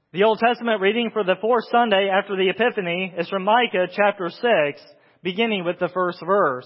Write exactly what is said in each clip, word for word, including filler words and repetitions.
The Old Testament reading for the fourth Sunday after the Epiphany is from Micah chapter six, beginning with the first verse.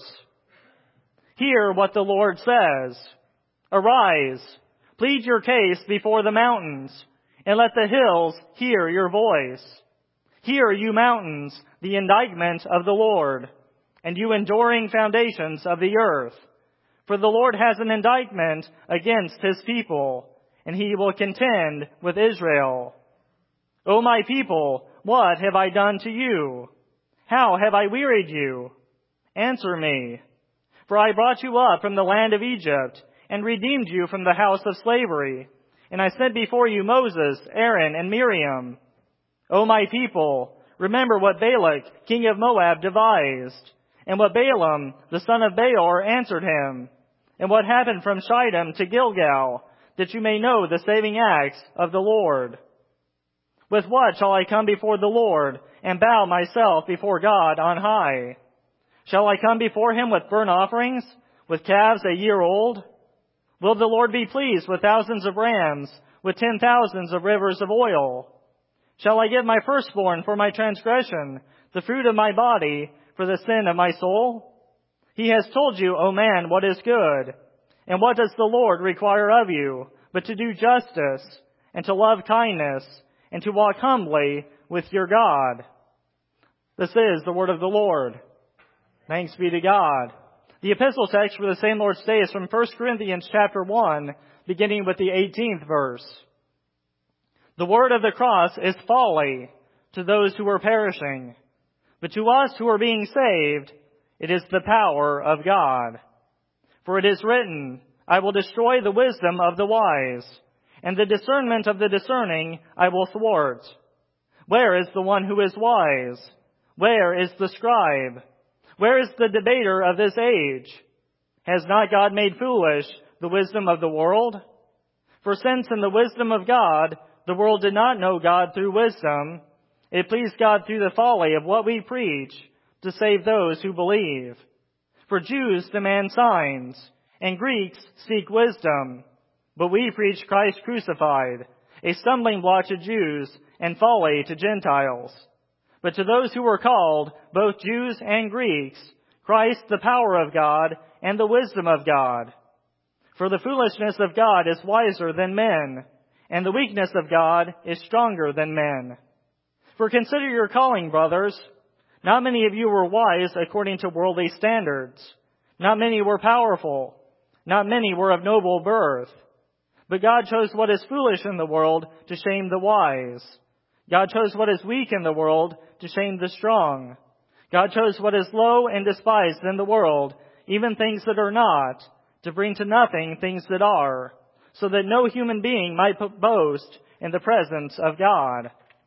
Hear what the Lord says. Arise, plead your case before the mountains, and let the hills hear your voice. Hear, you mountains, the indictment of the Lord, and you enduring foundations of the earth. For the Lord has an indictment against his people, and he will contend with Israel. O my people, what have I done to you? How have I wearied you? Answer me. For I brought you up from the land of Egypt, and redeemed you from the house of slavery. And I sent before you Moses, Aaron, and Miriam. O my people, remember what Balak, king of Moab, devised, and what Balaam, the son of Beor, answered him, and what happened from Shittim to Gilgal, that you may know the saving acts of the Lord. With what shall I come before the Lord, and bow myself before God on high? Shall I come before him with burnt offerings, with calves a year old? Will the Lord be pleased with thousands of rams, with ten thousands of rivers of oil? Shall I give my firstborn for my transgression, the fruit of my body, for the sin of my soul? He has told you, O man, what is good. And what does the Lord require of you, but to do justice, and to love kindness, and to walk humbly with your God? This is the word of the Lord. Thanks be to God. The epistle text for the same Lord's Day is from First Corinthians chapter one, beginning with the eighteenth verse. The word of the cross is folly to those who are perishing, but to us who are being saved, it is the power of God. For it is written, I will destroy the wisdom of the wise, and the discernment of the discerning I will thwart. Where is the one who is wise? Where is the scribe? Where is the debater of this age? Has not God made foolish the wisdom of the world? For since in the wisdom of God, the world did not know God through wisdom, it pleased God through the folly of what we preach to save those who believe. For Jews demand signs, and Greeks seek wisdom. But we preach Christ crucified, a stumbling block to Jews and folly to Gentiles. But to those who are called, both Jews and Greeks, Christ the power of God and the wisdom of God. For the foolishness of God is wiser than men, and the weakness of God is stronger than men. For consider your calling, brothers. Not many of you were wise according to worldly standards. Not many were powerful. Not many were of noble birth. But God chose what is foolish in the world to shame the wise. God chose what is weak in the world to shame the strong. God chose what is low and despised in the world, even things that are not, to bring to nothing things that are, so that no human being might boast in the presence of God.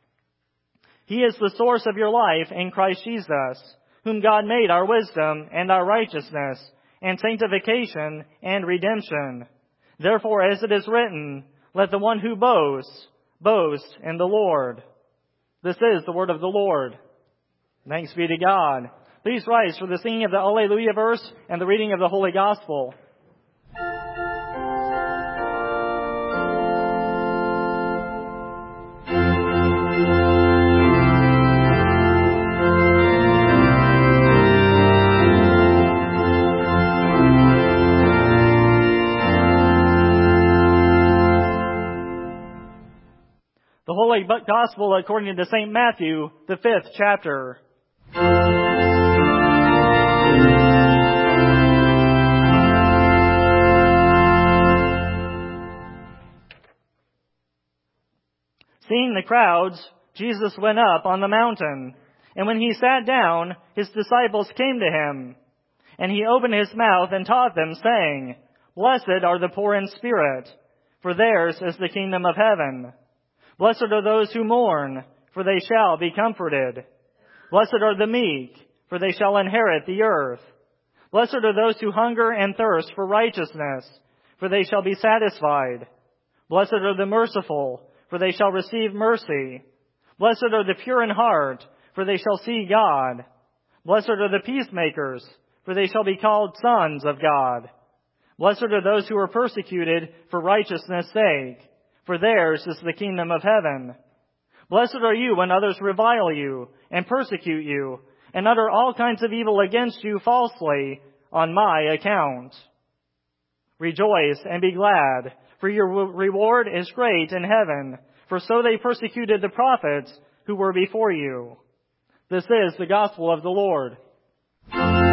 He is the source of your life in Christ Jesus, whom God made our wisdom and our righteousness, and sanctification and redemption. Therefore, as it is written, let the one who boasts, boast in the Lord. This is the word of the Lord. Thanks be to God. Please rise for the singing of the Alleluia verse and the reading of the Holy Gospel. The Holy Gospel according to Saint Matthew, the fifth chapter. Seeing the crowds, Jesus went up on the mountain, and when he sat down, his disciples came to him. And he opened his mouth and taught them, saying, Blessed are the poor in spirit, for theirs is the kingdom of heaven. Blessed are those who mourn, for they shall be comforted. Blessed are the meek, for they shall inherit the earth. Blessed are those who hunger and thirst for righteousness, for they shall be satisfied. Blessed are the merciful, for they shall receive mercy. Blessed are the pure in heart, for they shall see God. Blessed are the peacemakers, for they shall be called sons of God. Blessed are those who are persecuted for righteousness' sake, for theirs is the kingdom of heaven. Blessed are you when others revile you and persecute you and utter all kinds of evil against you falsely on my account. Rejoice and be glad, for your reward is great in heaven, for so they persecuted the prophets who were before you. This is the gospel of the Lord.